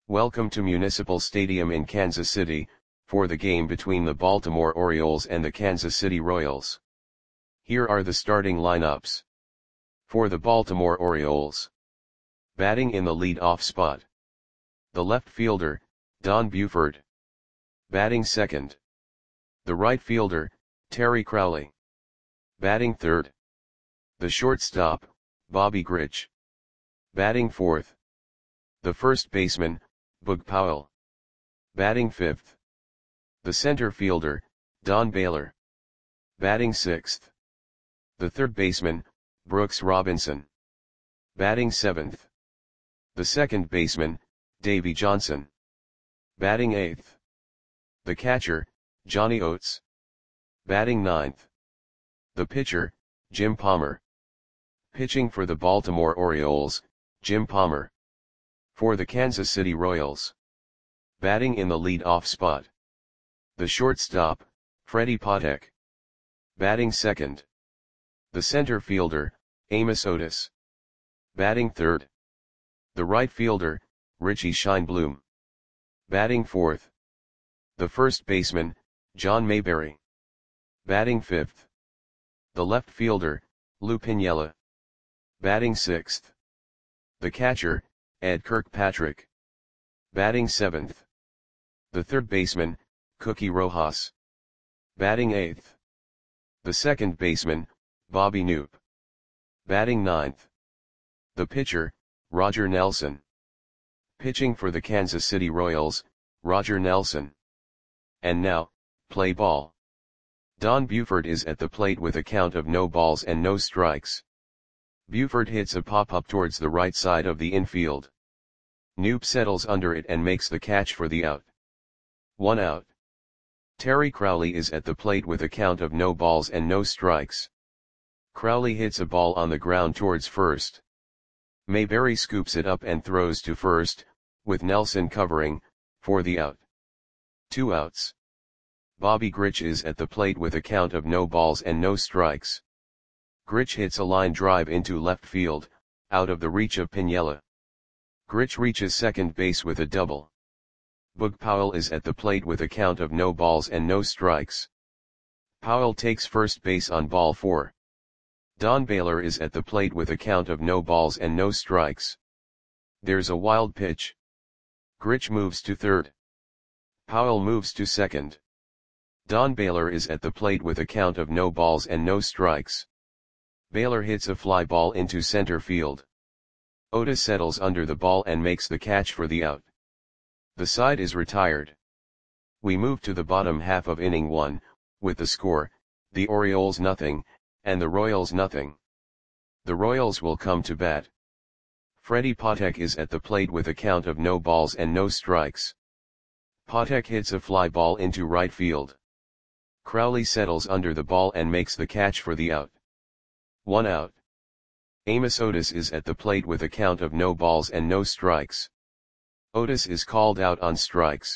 Welcome to Municipal Stadium in Kansas City, for the game between the Baltimore Orioles and the Kansas City Royals. Here are the starting lineups. For the Baltimore Orioles. Batting in the lead-off spot. The left fielder, Don Buford. Batting second. The right fielder, Terry Crowley. Batting third. The shortstop, Bobby Grich. Batting fourth. The first baseman, Boog Powell. Batting fifth. The center fielder, Don Baylor. Batting sixth. The third baseman, Brooks Robinson. Batting seventh. The second baseman, Davey Johnson. Batting eighth. The catcher, Johnny Oates. Batting ninth. The pitcher, Jim Palmer. Pitching for the Baltimore Orioles, Jim Palmer. For the Kansas City Royals. Batting in the lead-off spot. The shortstop, Freddie Patek. Batting second. The center fielder, Amos Otis. Batting third. The right fielder, Richie Scheinblum. Batting fourth. The first baseman, John Mayberry. Batting fifth. The left fielder, Lou Piniella. Batting sixth. The catcher, Ed Kirkpatrick. Batting seventh. The third baseman, Cookie Rojas. Batting eighth. The second baseman, Bobby Knoop. Batting ninth. The pitcher, Roger Nelson. Pitching for the Kansas City Royals, Roger Nelson. And now, play ball. Don Buford is at the plate with a count of no balls and no strikes. Buford hits a pop-up towards the right side of the infield. Knoop settles under it and makes the catch for the out. 1 out. Terry Crowley is at the plate with a count of no balls and no strikes. Crowley hits a ball on the ground towards first. Mayberry scoops it up and throws to first, with Nelson covering, for the out. 2 outs. Bobby Grich is at the plate with a count of no balls and no strikes. Grich hits a line drive into left field, out of the reach of Piniella. Grich reaches second base with a double. Boog Powell is at the plate with a count of no balls and no strikes. Powell takes first base on ball 4. Don Baylor is at the plate with a count of no balls and no strikes. There's a wild pitch. Grich moves to third. Powell moves to second. Don Baylor is at the plate with a count of no balls and no strikes. Baylor hits a fly ball into center field. Otis settles under the ball and makes the catch for the out. The side is retired. We move to the bottom half of inning 1, with the score, the Orioles nothing, and the Royals nothing. The Royals will come to bat. Freddie Patek is at the plate with a count of no balls and no strikes. Patek hits a fly ball into right field. Crowley settles under the ball and makes the catch for the out. 1 out. Amos Otis is at the plate with a count of no balls and no strikes. Otis is called out on strikes.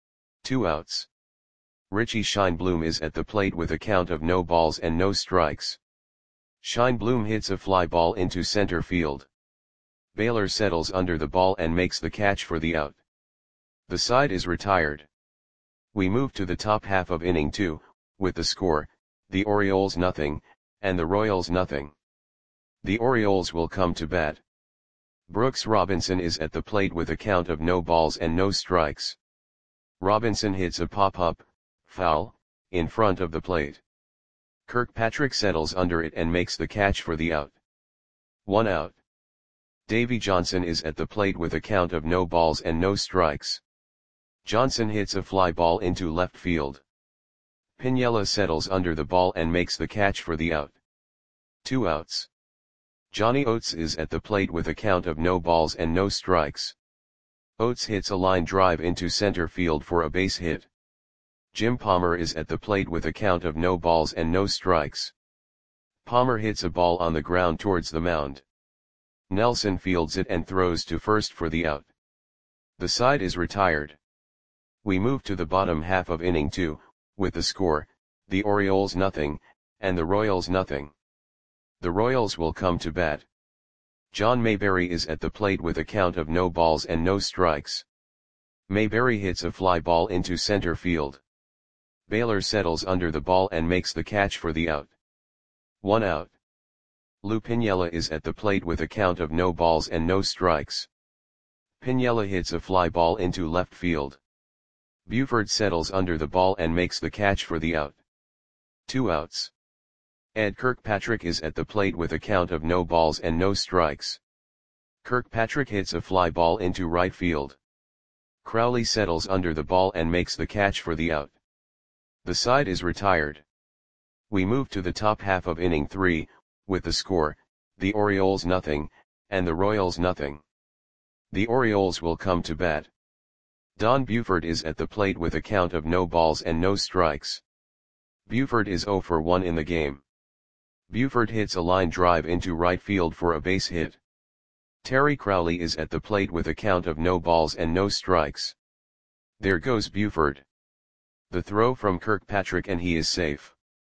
2 outs. Richie Scheinblum is at the plate with a count of no balls and no strikes. Scheinblum hits a fly ball into center field. Baylor settles under the ball and makes the catch for the out. The side is retired. We move to the top half of inning 2, with the score, the Orioles nothing, and the Royals nothing. The Orioles will come to bat. Brooks Robinson is at the plate with a count of no balls and no strikes. Robinson hits a pop-up, foul, in front of the plate. Kirkpatrick settles under it and makes the catch for the out. 1 out. Davey Johnson is at the plate with a count of no balls and no strikes. Johnson hits a fly ball into left field. Piniella settles under the ball and makes the catch for the out. 2 outs. Johnny Oates is at the plate with a count of no balls and no strikes. Oates hits a line drive into center field for a base hit. Jim Palmer is at the plate with a count of no balls and no strikes. Palmer hits a ball on the ground towards the mound. Nelson fields it and throws to first for the out. The side is retired. We move to the bottom half of inning 2, with the score, the Orioles nothing, and the Royals nothing. The Royals will come to bat. John Mayberry is at the plate with a count of no balls and no strikes. Mayberry hits a fly ball into center field. Baylor settles under the ball and makes the catch for the out. 1 out. Lou Piniella is at the plate with a count of no balls and no strikes. Piniella hits a fly ball into left field. Buford settles under the ball and makes the catch for the out. 2 outs. Ed Kirkpatrick is at the plate with a count of no balls and no strikes. Kirkpatrick hits a fly ball into right field. Crowley settles under the ball and makes the catch for the out. The side is retired. We move to the top half of inning 3, with the score, the Orioles nothing, and the Royals nothing. The Orioles will come to bat. Don Buford is at the plate with a count of no balls and no strikes. Buford is 0 for 1 in the game. Buford hits a line drive into right field for a base hit. Terry Crowley is at the plate with a count of no balls and no strikes. There goes Buford. The throw from Kirkpatrick and he is safe.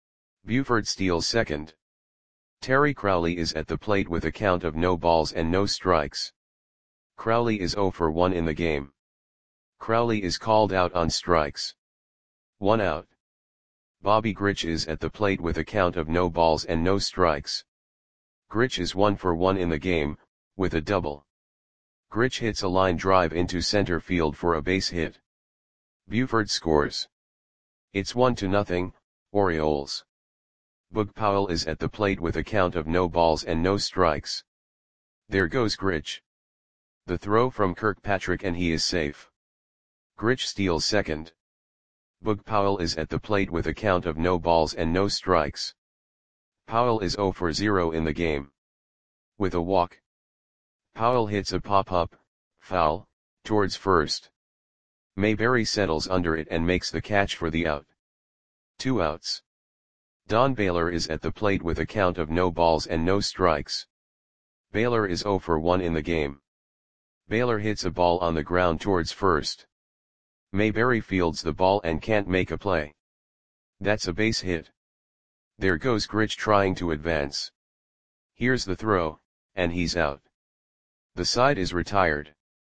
Buford steals second. Terry Crowley is at the plate with a count of no balls and no strikes. Crowley is 0 for 1 in the game. Crowley is called out on strikes. 1 out. Bobby Grich is at the plate with a count of no balls and no strikes. Grich is 1 for 1 in the game, with a double. Grich hits a line drive into center field for a base hit. Buford scores. It's 1-0, Orioles. Boog Powell is at the plate with a count of no balls and no strikes. There goes Grich. The throw from Kirkpatrick and he is safe. Grich steals second. Boog Powell is at the plate with a count of no balls and no strikes. Powell is 0 for 0 in the game. With a walk. Powell hits a pop-up, foul, towards first. Mayberry settles under it and makes the catch for the out. 2 outs. Don Baylor is at the plate with a count of no balls and no strikes. Baylor is 0 for 1 in the game. Baylor hits a ball on the ground towards first. Mayberry fields the ball and can't make a play. That's a base hit. There goes Grich trying to advance. Here's the throw, and he's out. The side is retired.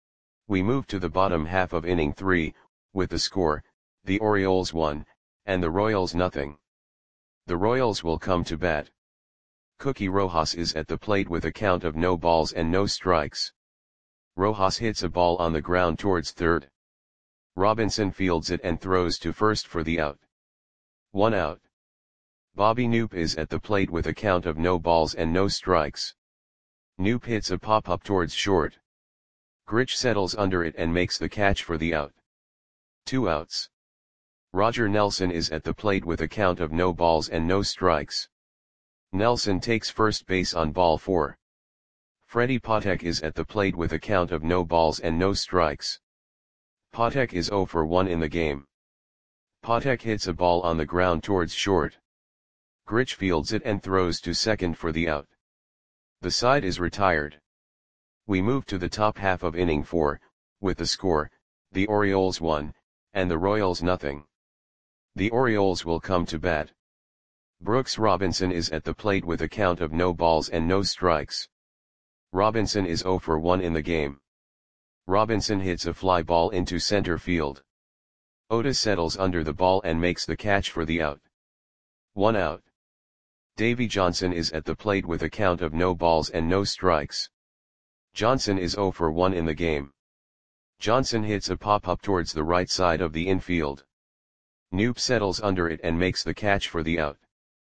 We move to the bottom half of inning 3, with the score, the Orioles 1, and the Royals nothing. The Royals will come to bat. Cookie Rojas is at the plate with a count of no balls and no strikes. Rojas hits a ball on the ground towards third. Robinson fields it and throws to first for the out. 1 out. Bobby Knoop is at the plate with a count of no balls and no strikes. Knoop hits a pop-up towards short. Grich settles under it and makes the catch for the out. 2 outs. Roger Nelson is at the plate with a count of no balls and no strikes. Nelson takes first base on ball 4. Freddie Patek is at the plate with a count of no balls and no strikes. Patek is 0 for 1 in the game. Patek hits a ball on the ground towards short. Grich fields it and throws to second for the out. The side is retired. We move to the top half of inning 4, with the score, the Orioles 1, and the Royals nothing. The Orioles will come to bat. Brooks Robinson is at the plate with a count of no balls and no strikes. Robinson is 0 for 1 in the game. Robinson hits a fly ball into center field. Otis settles under the ball and makes the catch for the out. 1 out. Davy Johnson is at the plate with a count of no balls and no strikes. Johnson is 0 for 1 in the game. Johnson hits a pop-up towards the right side of the infield. Knoop settles under it and makes the catch for the out.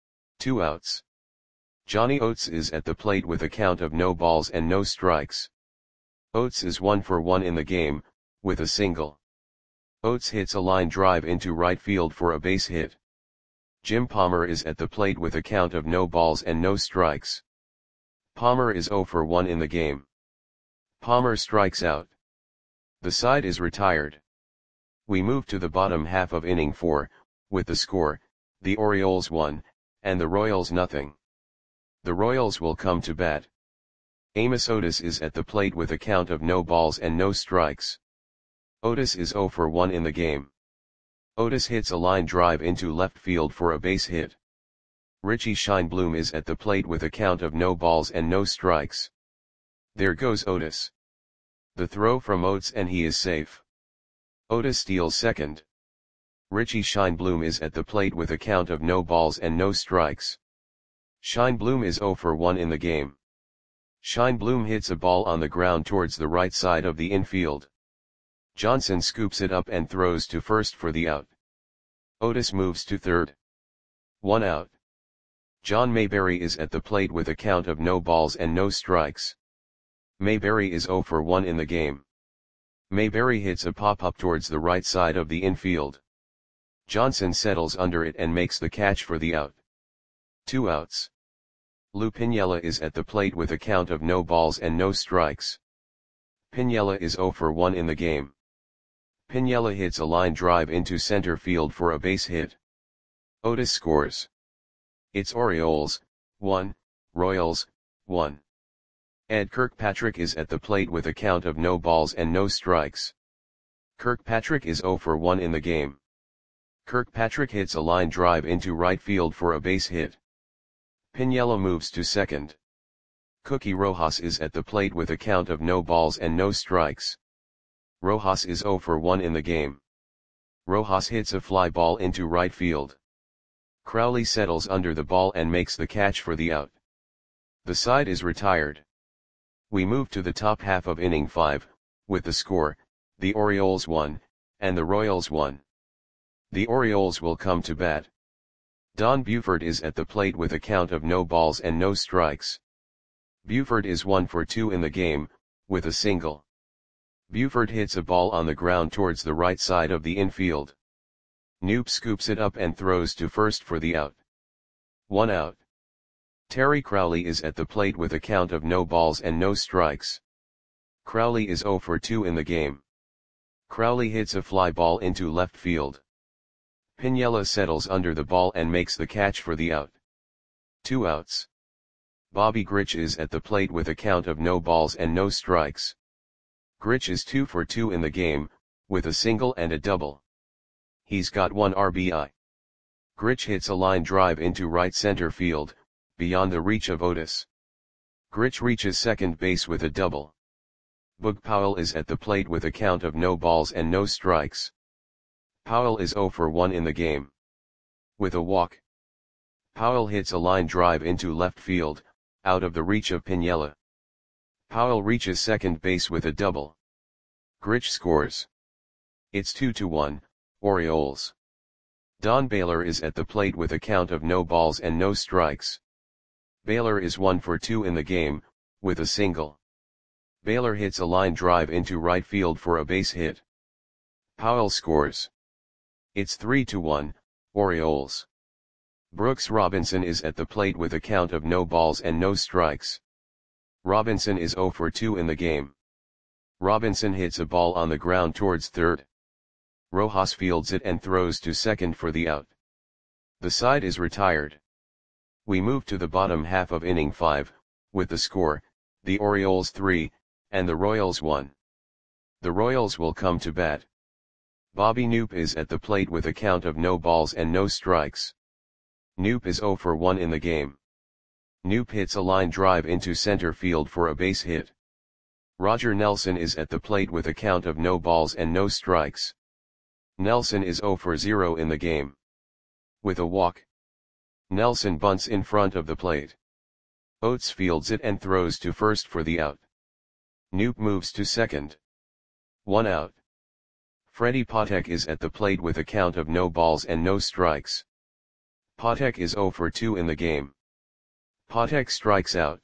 2 outs. Johnny Oates is at the plate with a count of no balls and no strikes. Oates is 1 for 1 in the game, with a single. Oates hits a line drive into right field for a base hit. Jim Palmer is at the plate with a count of no balls and no strikes. Palmer is 0 for 1 in the game. Palmer strikes out. The side is retired. We move to the bottom half of inning 4, with the score, the Orioles 1, and the Royals nothing. The Royals will come to bat. Amos Otis is at the plate with a count of no balls and no strikes. Otis is 0 for 1 in the game. Otis hits a line drive into left field for a base hit. Richie Scheinblum is at the plate with a count of no balls and no strikes. There goes Otis. The throw from Oates and he is safe. Otis steals second. Richie Scheinblum is at the plate with a count of no balls and no strikes. Scheinblum is 0 for 1 in the game. Scheinblum hits a ball on the ground towards the right side of the infield. Johnson scoops it up and throws to first for the out. Otis moves to third. 1 out. John Mayberry is at the plate with a count of no balls and no strikes. Mayberry is 0 for 1 in the game. Mayberry hits a pop-up towards the right side of the infield. Johnson settles under it and makes the catch for the out. 2 outs. Lou Piniella is at the plate with a count of no balls and no strikes. Piniella is 0 for 1 in the game. Piniella hits a line drive into center field for a base hit. Otis scores. It's Orioles, 1, Royals, 1. Ed Kirkpatrick is at the plate with a count of no balls and no strikes. Kirkpatrick is 0 for 1 in the game. Kirkpatrick hits a line drive into right field for a base hit. Piniella moves to second. Cookie Rojas is at the plate with a count of no balls and no strikes. Rojas is 0 for 1 in the game. Rojas hits a fly ball into right field. Crowley settles under the ball and makes the catch for the out. The side is retired. We move to the top half of inning 5, with the score, the Orioles 1, and the Royals 1. The Orioles will come to bat. Don Buford is at the plate with a count of no balls and no strikes. Buford is 1 for 2 in the game, with a single. Buford hits a ball on the ground towards the right side of the infield. Knoop scoops it up and throws to first for the out. 1 out. Terry Crowley is at the plate with a count of no balls and no strikes. Crowley is 0 for 2 in the game. Crowley hits a fly ball into left field. Piniella settles under the ball and makes the catch for the out. 2 outs. Bobby Grich is at the plate with a count of no balls and no strikes. Grich is 2 for 2 in the game, with a single and a double. He's got 1 RBI. Grich hits a line drive into right center field, beyond the reach of Otis. Grich reaches second base with a double. Boog Powell is at the plate with a count of no balls and no strikes. Powell is 0 for 1 in the game. With a walk. Powell hits a line drive into left field, out of the reach of Piniella. Powell reaches second base with a double. Grich scores. It's 2-1, Orioles. Don Baylor is at the plate with a count of no balls and no strikes. Baylor is 1 for 2 in the game, with a single. Baylor hits a line drive into right field for a base hit. Powell scores. It's 3-1, Orioles. Brooks Robinson is at the plate with a count of no balls and no strikes. Robinson is 0 for 2 in the game. Robinson hits a ball on the ground towards third. Rojas fields it and throws to second for the out. The side is retired. We move to the bottom half of inning 5, with the score, the Orioles 3, and the Royals 1. The Royals will come to bat. Bobby Knoop is at the plate with a count of no balls and no strikes. Knoop is 0 for 1 in the game. Knoop hits a line drive into center field for a base hit. Roger Nelson is at the plate with a count of no balls and no strikes. Nelson is 0 for 0 in the game. With a walk. Nelson bunts in front of the plate. Oates fields it and throws to first for the out. Knoop moves to second. 1 out. Freddie Patek is at the plate with a count of no balls and no strikes. Patek is 0 for 2 in the game. Patek strikes out.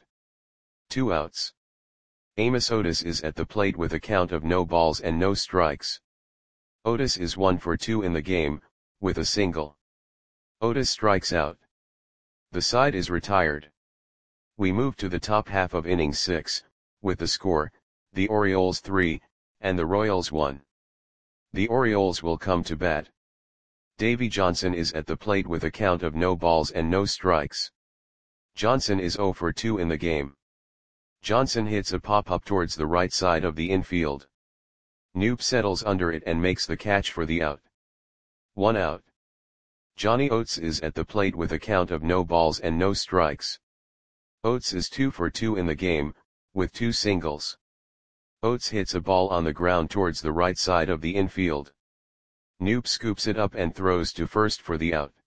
2 outs. Amos Otis is at the plate with a count of no balls and no strikes. Otis is 1 for 2 in the game, with a single. Otis strikes out. The side is retired. We move to the top half of inning 6, with the score, the Orioles 3, and the Royals 1. The Orioles will come to bat. Davey Johnson is at the plate with a count of no balls and no strikes. Johnson is 0 for 2 in the game. Johnson hits a pop-up towards the right side of the infield. Knoop settles under it and makes the catch for the out. 1 out. Johnny Oates is at the plate with a count of no balls and no strikes. Oates is 2 for 2 in the game, with 2 singles. Oates hits a ball on the ground towards the right side of the infield. Noop scoops it up and throws to first for the out.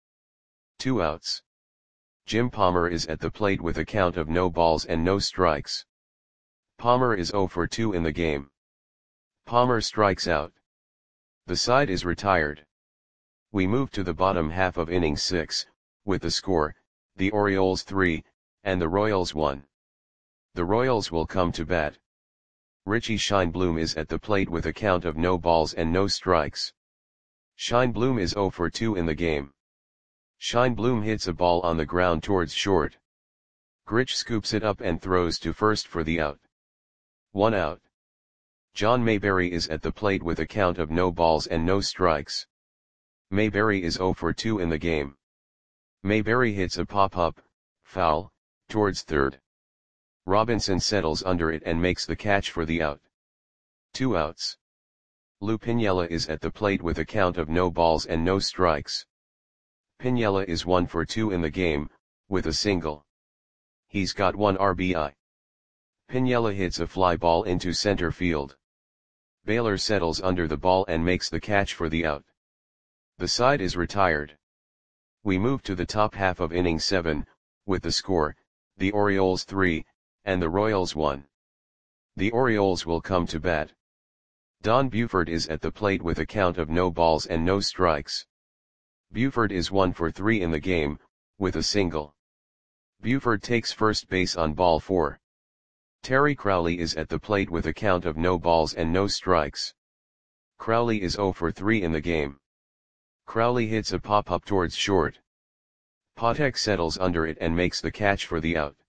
2 outs. Jim Palmer is at the plate with a count of no balls and no strikes. Palmer is 0 for 2 in the game. Palmer strikes out. The side is retired. We move to the bottom half of inning 6, with the score, the Orioles 3, and the Royals 1. The Royals will come to bat. Richie Scheinblum is at the plate with a count of no balls and no strikes. Scheinblum is 0 for 2 in the game. Scheinblum hits a ball on the ground towards short. Grich scoops it up and throws to first for the out. 1 out. John Mayberry is at the plate with a count of no balls and no strikes. Mayberry is 0 for 2 in the game. Mayberry hits a pop-up, foul, towards third. Robinson settles under it and makes the catch for the out. 2 outs. Lou Piniella is at the plate with a count of no balls and no strikes. Piniella is 1 for 2 in the game, with a single. He's got 1 RBI. Piniella hits a fly ball into center field. Baylor settles under the ball and makes the catch for the out. The side is retired. We move to the top half of inning 7, with the score, the Orioles 3, and the Royals 1. The Orioles will come to bat. Don Buford is at the plate with a count of no balls and no strikes. Buford is 1 for 3 in the game, with a single. Buford takes first base on ball 4. Terry Crowley is at the plate with a count of no balls and no strikes. Crowley is 0 for 3 in the game. Crowley hits a pop-up towards short. Patek settles under it and makes the catch for the out.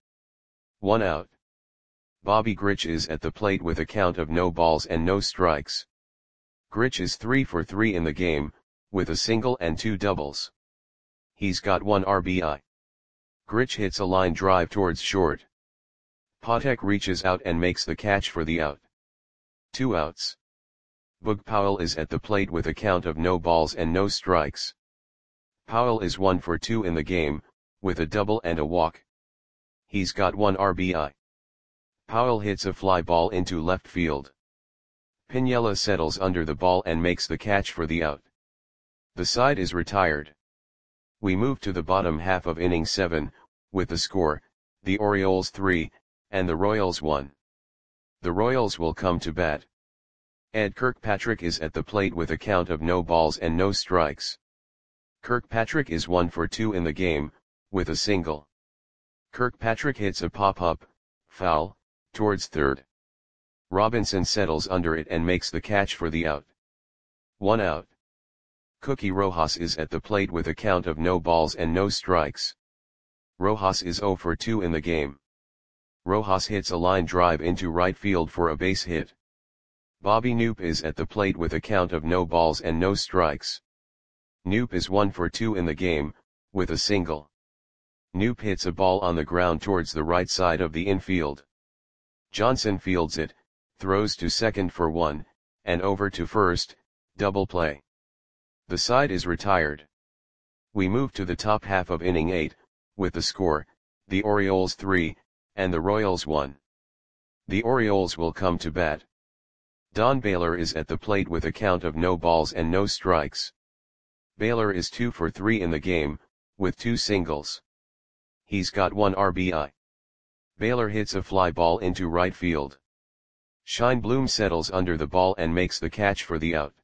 1 out. Bobby Grich is at the plate with a count of no balls and no strikes. Grich is 3 for 3 in the game, with a single and 2 doubles. He's got 1 RBI. Grich hits a line drive towards short. Patek reaches out and makes the catch for the out. 2 outs. Boog Powell is at the plate with a count of no balls and no strikes. Powell is 1 for 2 in the game, with a double and a walk. He's got 1 RBI. Powell hits a fly ball into left field. Piniella settles under the ball and makes the catch for the out. The side is retired. We move to the bottom half of inning 7, with the score, the Orioles 3, and the Royals 1. The Royals will come to bat. Ed Kirkpatrick is at the plate with a count of no balls and no strikes. Kirkpatrick is 1 for 2 in the game, with a single. Kirkpatrick hits a pop-up, foul, towards third. Robinson settles under it and makes the catch for the out. 1 out. Cookie Rojas is at the plate with a count of no balls and no strikes. Rojas is 0 for 2 in the game. Rojas hits a line drive into right field for a base hit. Bobby Noop is at the plate with a count of no balls and no strikes. Noop is 1 for 2 in the game, with a single. Noop hits a ball on the ground towards the right side of the infield. Johnson fields it, throws to second for 1, and over to first, double play. The side is retired. We move to the top half of inning 8, with the score, the Orioles 3, and the Royals 1. The Orioles will come to bat. Don Baylor is at the plate with a count of no balls and no strikes. Baylor is 2 for 3 in the game, with 2 singles. He's got 1 RBI. Baylor hits a fly ball into right field. Scheinblum settles under the ball and makes the catch for the out.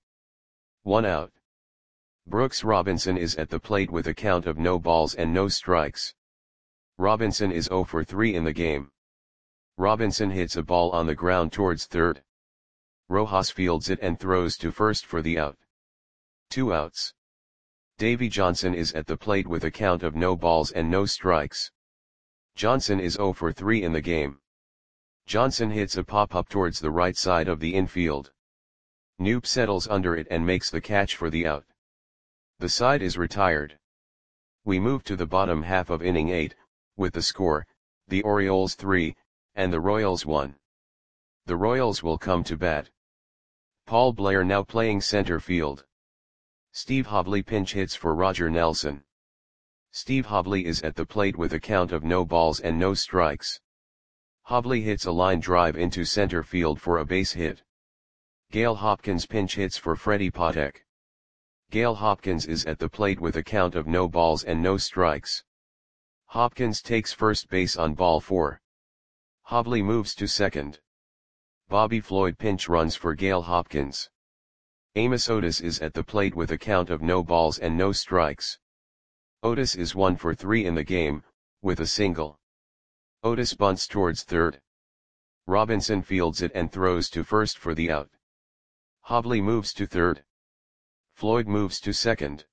1 out. Brooks Robinson is at the plate with a count of no balls and no strikes. Robinson is 0 for 3 in the game. Robinson hits a ball on the ground towards third. Rojas fields it and throws to first for the out. 2 outs. Davy Johnson is at the plate with a count of no balls and no strikes. Johnson is 0 for 3 in the game. Johnson hits a pop-up towards the right side of the infield. Noop settles under it and makes the catch for the out. The side is retired. We move to the bottom half of inning 8, with the score, the Orioles 3, and the Royals 1. The Royals will come to bat. Paul Blair now playing center field. Steve Hobley pinch hits for Roger Nelson. Steve Hobley is at the plate with a count of no balls and no strikes. Hobley hits a line drive into center field for a base hit. Gale Hopkins pinch hits for Freddie Patek. Gale Hopkins is at the plate with a count of no balls and no strikes. Hopkins takes first base on ball 4. Hobley moves to second. Bobby Floyd pinch runs for Gale Hopkins. Amos Otis is at the plate with a count of no balls and no strikes. Otis is 1 for 3 in the game, with a single. Otis bunts towards third. Robinson fields it and throws to first for the out. Hobley moves to third. Floyd moves to second.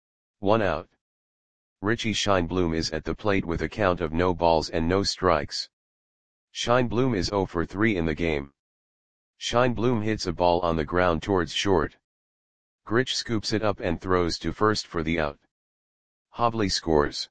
1 out. Richie Scheinblum is at the plate with a count of no balls and no strikes. Scheinblum is 0 for 3 in the game. Scheinblum hits a ball on the ground towards short. Grich scoops it up and throws to first for the out. Hobley scores.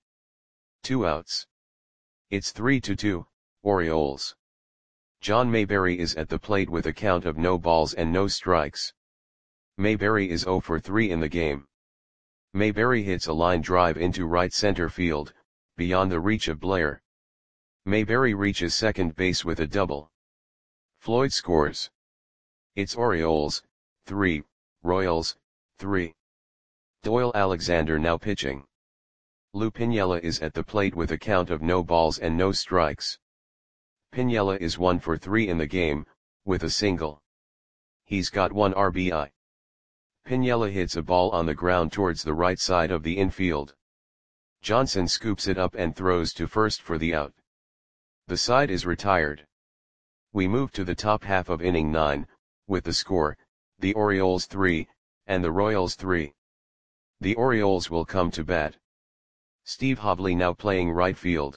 2 outs. It's 3-2, Orioles. John Mayberry is at the plate with a count of no balls and no strikes. Mayberry is 0 for 3 in the game. Mayberry hits a line drive into right center field, beyond the reach of Blair. Mayberry reaches second base with a double. Floyd scores. It's Orioles, 3, Royals, 3. Doyle Alexander now pitching. Lou Piniella is at the plate with a count of no balls and no strikes. Piniella is 1 for 3 in the game, with a single. He's got 1 RBI. Piniella hits a ball on the ground towards the right side of the infield. Johnson scoops it up and throws to first for the out. The side is retired. We move to the top half of inning 9, with the score, the Orioles 3, and the Royals 3. The Orioles will come to bat. Steve Hobley now playing right field.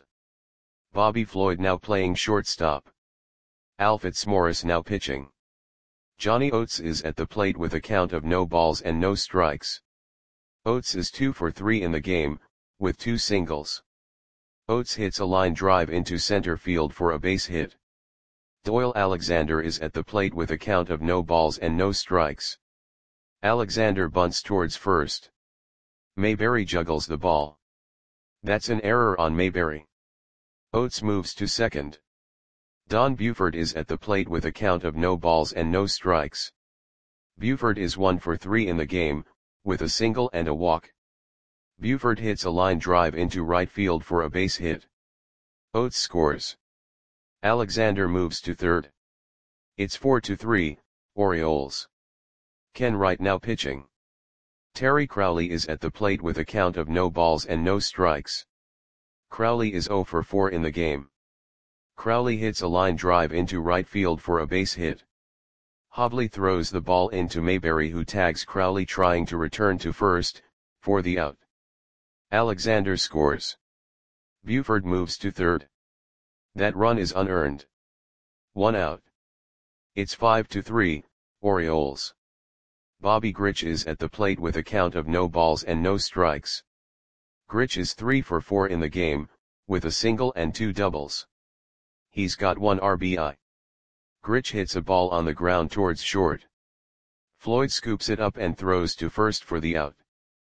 Bobby Floyd now playing shortstop. Al Fitzmaurice now pitching. Johnny Oates is at the plate with a count of no balls and no strikes. Oates is 2 for 3 in the game, with 2 singles. Oates hits a line drive into center field for a base hit. Doyle Alexander is at the plate with a count of no balls and no strikes. Alexander bunts towards first. Mayberry juggles the ball. That's an error on Mayberry. Oates moves to second. Don Buford is at the plate with a count of no balls and no strikes. Buford is 1 for 3 in the game, with a single and a walk. Buford hits a line drive into right field for a base hit. Oates scores. Alexander moves to third. It's 4-3, Orioles. Ken Wright now pitching. Terry Crowley is at the plate with a count of no balls and no strikes. Crowley is 0 for 4 in the game. Crowley hits a line drive into right field for a base hit. Hobley throws the ball into Mayberry, who tags Crowley trying to return to first, for the out. Alexander scores. Buford moves to third. That run is unearned. 1 out. It's 5-3, Orioles. Bobby Grich is at the plate with a count of no balls and no strikes. Grich is 3 for 4 in the game, with a single and 2 doubles. He's got 1 RBI. Grich hits a ball on the ground towards short. Floyd scoops it up and throws to first for the out.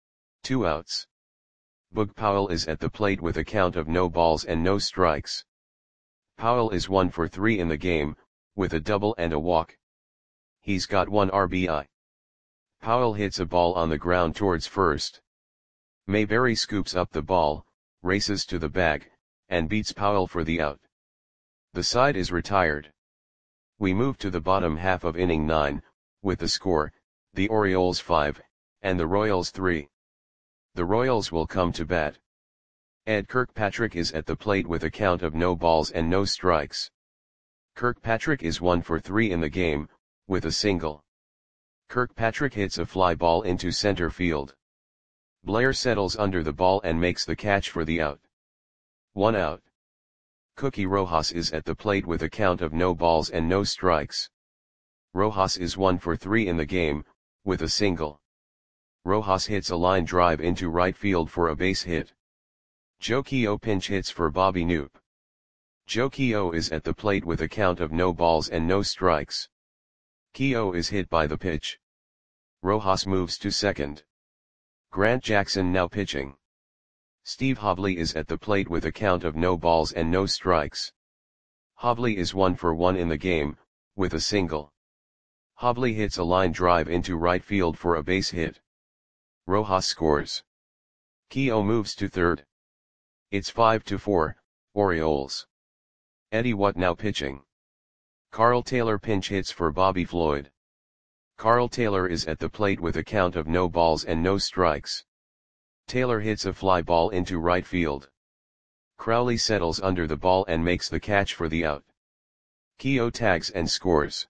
2 outs. Boog Powell is at the plate with a count of no balls and no strikes. Powell is 1 for 3 in the game, with a double and a walk. He's got 1 RBI. Powell hits a ball on the ground towards first. Mayberry scoops up the ball, races to the bag, and beats Powell for the out. The side is retired. We move to the bottom half of inning 9, with the score, the Orioles 5, and the Royals 3. The Royals will come to bat. Ed Kirkpatrick is at the plate with a count of no balls and no strikes. Kirkpatrick is 1 for 3 in the game, with a single. Kirkpatrick hits a fly ball into center field. Blair settles under the ball and makes the catch for the out. 1 out. Cookie Rojas is at the plate with a count of no balls and no strikes. Rojas is 1 for 3 in the game, with a single. Rojas hits a line drive into right field for a base hit. Joe Keough pinch hits for Bobby Knoop. Joe Keough is at the plate with a count of no balls and no strikes. Keough is hit by the pitch. Rojas moves to second. Grant Jackson now pitching. Steve Hobley is at the plate with a count of no balls and no strikes. Hobley is 1 for 1 in the game, with a single. Hobley hits a line drive into right field for a base hit. Rojas scores. Keogh moves to third. It's 5-4, Orioles. Eddie Watt now pitching. Carl Taylor pinch hits for Bobby Floyd. Carl Taylor is at the plate with a count of no balls and no strikes. Taylor hits a fly ball into right field. Crowley settles under the ball and makes the catch for the out. Keogh tags and scores.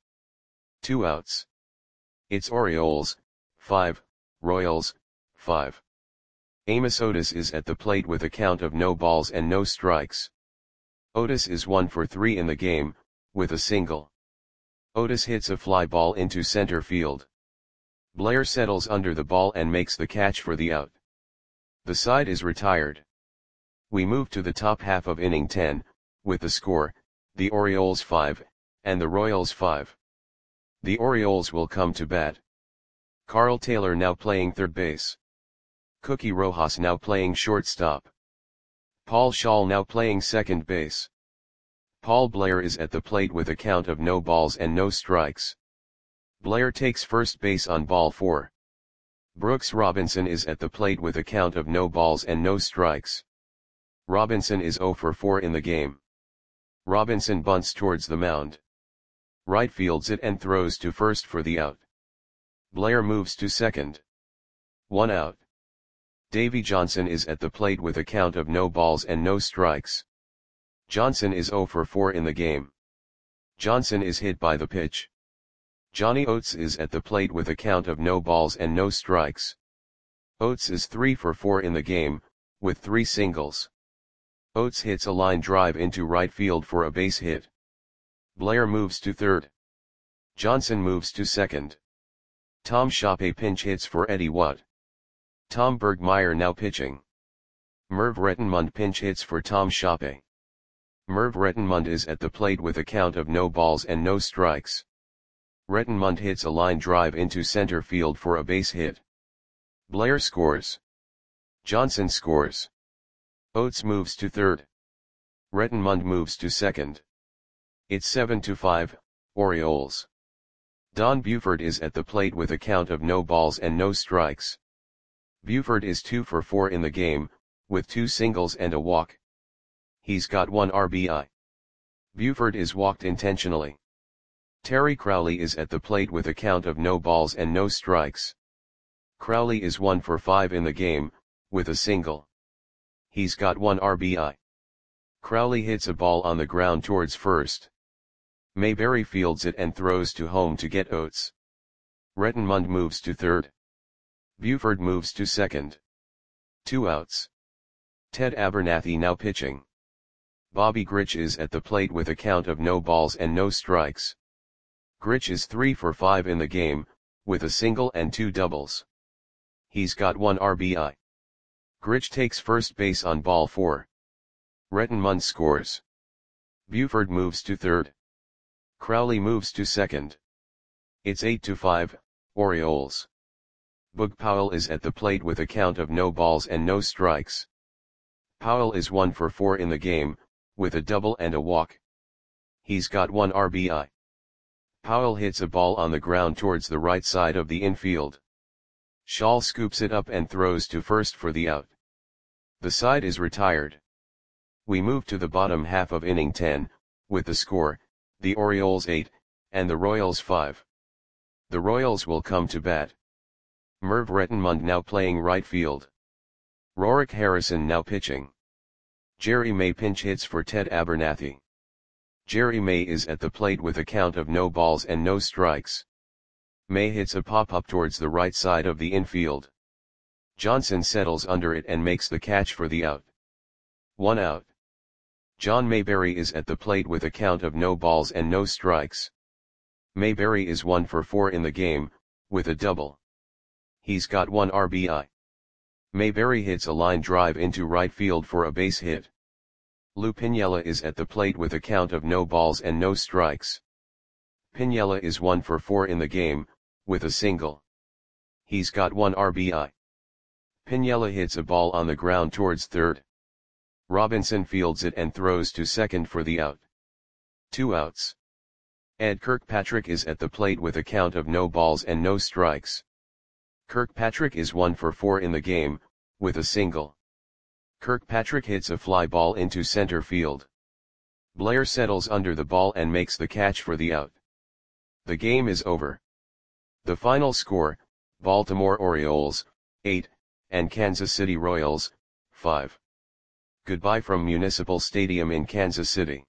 2 outs. It's Orioles, 5, Royals, 5. Amos Otis is at the plate with a count of no balls and no strikes. Otis is 1 for 3 in the game, with a single. Otis hits a fly ball into center field. Blair settles under the ball and makes the catch for the out. The side is retired. We move to the top half of inning 10, with the score, the Orioles 5, and the Royals 5. The Orioles will come to bat. Carl Taylor now playing third base. Cookie Rojas now playing shortstop. Paul Schall now playing second base. Paul Blair is at the plate with a count of no balls and no strikes. Blair takes first base on ball 4. Brooks Robinson is at the plate with a count of no balls and no strikes. Robinson is 0 for 4 in the game. Robinson bunts towards the mound. Right fields it and throws to first for the out. Blair moves to second. 1 out. Davy Johnson is at the plate with a count of no balls and no strikes. Johnson is 0 for 4 in the game. Johnson is hit by the pitch. Johnny Oates is at the plate with a count of no balls and no strikes. Oates is 3 for 4 in the game, with 3 singles. Oates hits a line drive into right field for a base hit. Blair moves to third. Johnson moves to second. Tom Shoppe pinch hits for Eddie Watt. Tom Bergmeyer now pitching. Merv Rettenmund pinch hits for Tom Shoppe. Merv Rettenmund is at the plate with a count of no balls and no strikes. Rettenmund hits a line drive into center field for a base hit. Blair scores. Johnson scores. Oates moves to third. Rettenmund moves to second. It's 7-5, Orioles. Don Buford is at the plate with a count of no balls and no strikes. Buford is 2 for 4 in the game, with 2 singles and a walk. He's got 1 RBI. Buford is walked intentionally. Terry Crowley is at the plate with a count of no balls and no strikes. Crowley is 1 for 5 in the game, with a single. He's got 1 RBI. Crowley hits a ball on the ground towards first. Mayberry fields it and throws to home to get Oates. Rettenmund moves to third. Buford moves to second. 2 outs. Ted Abernathy now pitching. Bobby Grich is at the plate with a count of no balls and no strikes. Grich is 3 for 5 in the game, with a single and 2 doubles. He's got 1 RBI. Grich takes first base on ball 4. Rettenmund scores. Buford moves to third. Crowley moves to second. It's 8-5, Orioles. Boog Powell is at the plate with a count of no balls and no strikes. Powell is 1 for 4 in the game, with a double and a walk. He's got 1 RBI. Powell hits a ball on the ground towards the right side of the infield. Schall scoops it up and throws to first for the out. The side is retired. We move to the bottom half of inning 10, with the score, the Orioles 8, and the Royals 5. The Royals will come to bat. Merv Rettenmund now playing right field. Rorik Harrison now pitching. Jerry May pinch hits for Ted Abernathy. Jerry May is at the plate with a count of no balls and no strikes. May hits a pop-up towards the right side of the infield. Johnson settles under it and makes the catch for the out. 1 out. John Mayberry is at the plate with a count of no balls and no strikes. Mayberry is 1 for 4 in the game, with a double. He's got 1 RBI. Mayberry hits a line drive into right field for a base hit. Lou Piniella is at the plate with a count of no balls and no strikes. Piniella is 1 for 4 in the game, with a single. He's got 1 RBI. Piniella hits a ball on the ground towards third. Robinson fields it and throws to second for the out. 2 outs. Ed Kirkpatrick is at the plate with a count of no balls and no strikes. Kirkpatrick is 1 for 4 in the game, with a single. Kirkpatrick hits a fly ball into center field. Blair settles under the ball and makes the catch for the out. The game is over. The final score, Baltimore Orioles, 8, and Kansas City Royals, 5. Goodbye from Municipal Stadium in Kansas City.